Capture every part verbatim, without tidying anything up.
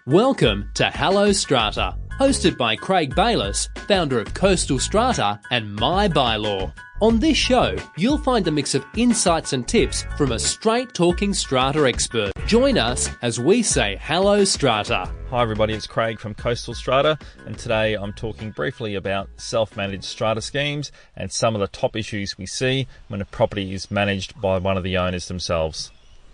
Welcome to Hello Strata, hosted by Craig Bayliss, founder of Coastal Strata and My Bylaw. On this show, you'll find a mix of insights and tips from a straight-talking strata expert. Join us as we say Hello Strata. Hi everybody, it's Craig from Coastal Strata, and today I'm talking briefly about self-managed strata schemes and some of the top issues we see when a property is managed by one of the owners themselves.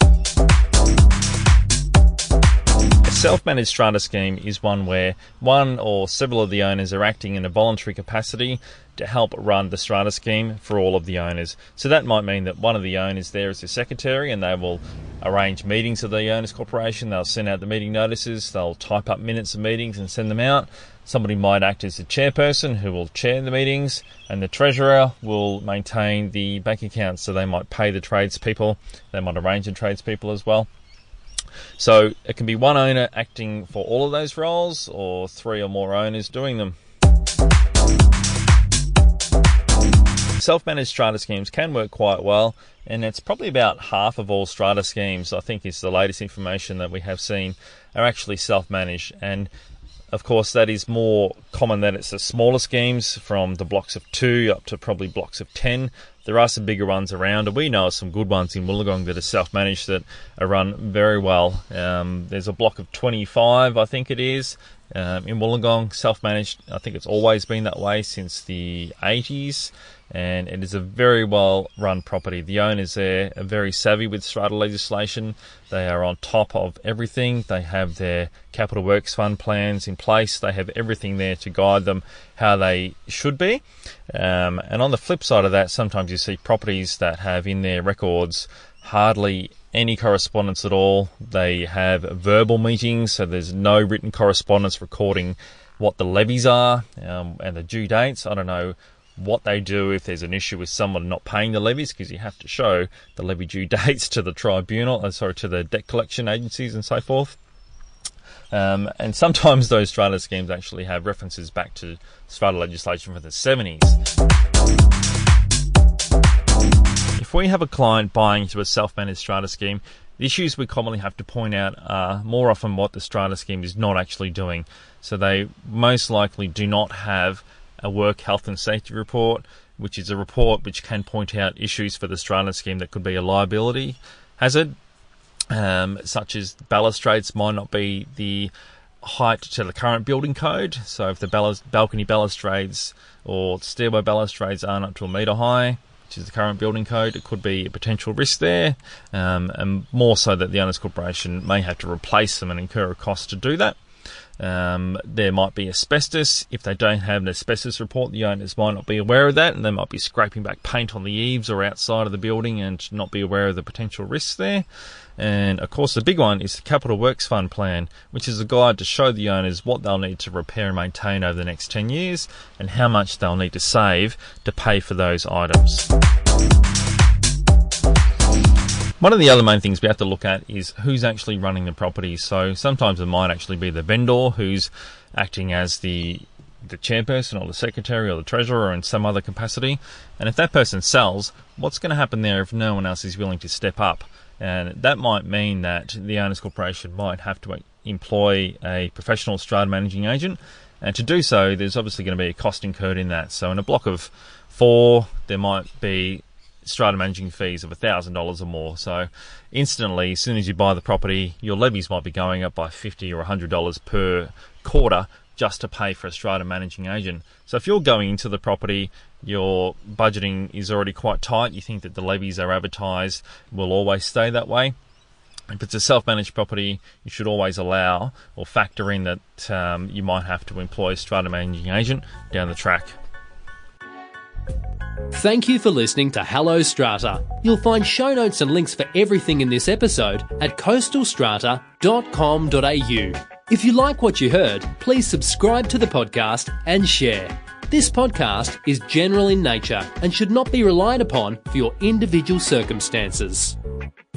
A self-managed strata scheme is one where one or several of the owners are acting in a voluntary capacity to help run the strata scheme for all of the owners. So that might mean that one of the owners there is the secretary, and they will arrange meetings of the owners corporation. They'll send out the meeting notices, they'll type up minutes of meetings and send them out. Somebody might act as the chairperson who will chair the meetings, and the treasurer will maintain the bank accounts, so they might pay the tradespeople, they might arrange the tradespeople as well. So it can be one owner acting for all of those roles, or three or more owners doing them. Self-managed strata schemes can work quite well, and it's probably about half of all strata schemes, I think is the latest information that we have seen, are actually self-managed. And of course that is more common that it's the smaller schemes from the blocks of two up to probably blocks of ten. There are some bigger ones around, and we know of some good ones in Wollongong that are self-managed that are run very well. Um, there's a block of twenty-five, I think it is, um, in Wollongong, self-managed. I think it's always been that way since the eighties, and it is a very well-run property. The owners there are very savvy with strata legislation. They are on top of everything. They have their capital works fund plans in place. They have everything there to guide them how they should be. Um, and on the flip side of that, sometimes you see properties that have in their records hardly any correspondence at all. They have verbal meetings, so there's no written correspondence recording what the levies are um, and the due dates. I don't know what they do if there's an issue with someone not paying the levies, because you have to show the levy due dates to the tribunal, uh, sorry, to the debt collection agencies and so forth. Um, and sometimes those strata schemes actually have references back to strata legislation from the seventies. If we have a client buying into a self-managed strata scheme, the issues we commonly have to point out are more often what the strata scheme is not actually doing. So they most likely do not have a work health and safety report, which is a report which can point out issues for the strata scheme that could be a liability hazard, um, such as balustrades might not be the height to the current building code. So if the balus- balcony balustrades or stairway balustrades aren't up to a metre high, which is the current building code, it could be a potential risk there, um, and more so that the owners corporation may have to replace them and incur a cost to do that. Um, there might be asbestos. If they don't have an asbestos report, the owners might not be aware of that, and they might be scraping back paint on the eaves or outside of the building and not be aware of the potential risks there. And of course the big one is the Capital Works Fund Plan, which is a guide to show the owners what they'll need to repair and maintain over the next ten years and how much they'll need to save to pay for those items. One of the other main things we have to look at is who's actually running the property. So sometimes it might actually be the vendor who's acting as the the chairperson or the secretary or the treasurer or in some other capacity. And if that person sells, what's going to happen there if no one else is willing to step up? And that might mean that the owners corporation might have to employ a professional strata managing agent. And to do so, there's obviously going to be a cost incurred in that. So in a block of four, there might be strata managing fees of one thousand dollars or more. So instantly, as soon as you buy the property, your levies might be going up by fifty dollars or one hundred dollars per quarter just to pay for a strata managing agent. So if you're going into the property, your budgeting is already quite tight, you think that the levies are advertised will always stay that way. If it's a self-managed property, you should always allow or factor in that um, you might have to employ a strata managing agent down the track. Thank you for listening to Hello Strata. You'll find show notes and links for everything in this episode at coastal strata dot com dot a u. If you like what you heard, please subscribe to the podcast and share. This podcast is general in nature and should not be relied upon for your individual circumstances.